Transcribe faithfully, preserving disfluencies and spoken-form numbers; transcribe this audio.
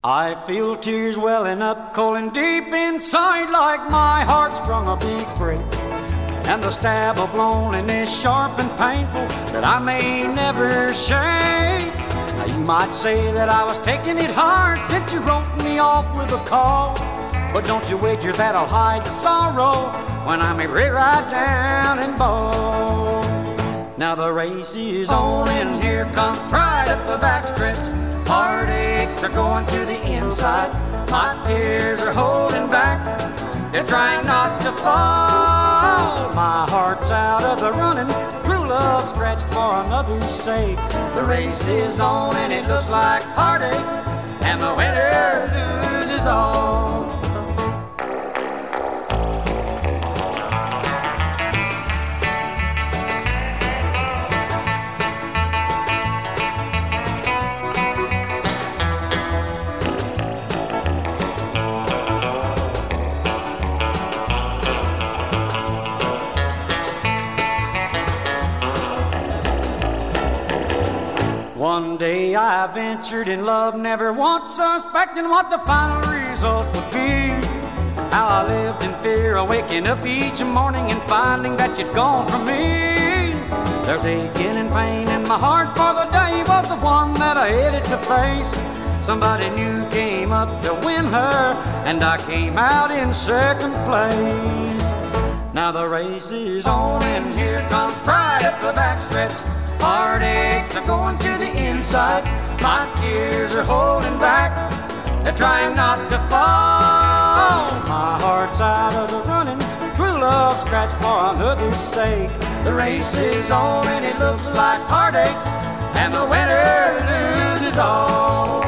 I feel tears welling up cold and deep inside, like my heart sprung a big break, and the stab of loneliness sharp and painful that I may never shake. Now you might say that I was taking it hard since you wrote me off with a call, but don't you wager that I'll hide the sorrow when I'm a right down and bald. Now the race is on and here comes pride up the backstretch. Heartaches are going to the inside. My tears are holding back. They're trying not to fall. My heart's out of the running. True love scratched for another's sake. The race is on and it looks like heartaches, and the winner loses all. One day I ventured in love, never once suspecting what the final result would be. How I lived in fear of waking up each morning and finding that you'd gone from me. There's aching and pain in my heart, for the day was the one that I headed to face. Somebody new came up to win her, and I came out in second place. Now the race is on and here comes pride up the backstretch. Heartaches are going to the inside. My tears are holding back. They're trying not to fall. My heart's out of the running. True love scratched for another's sake. The race is on and it looks like heartaches, and the winner loses all.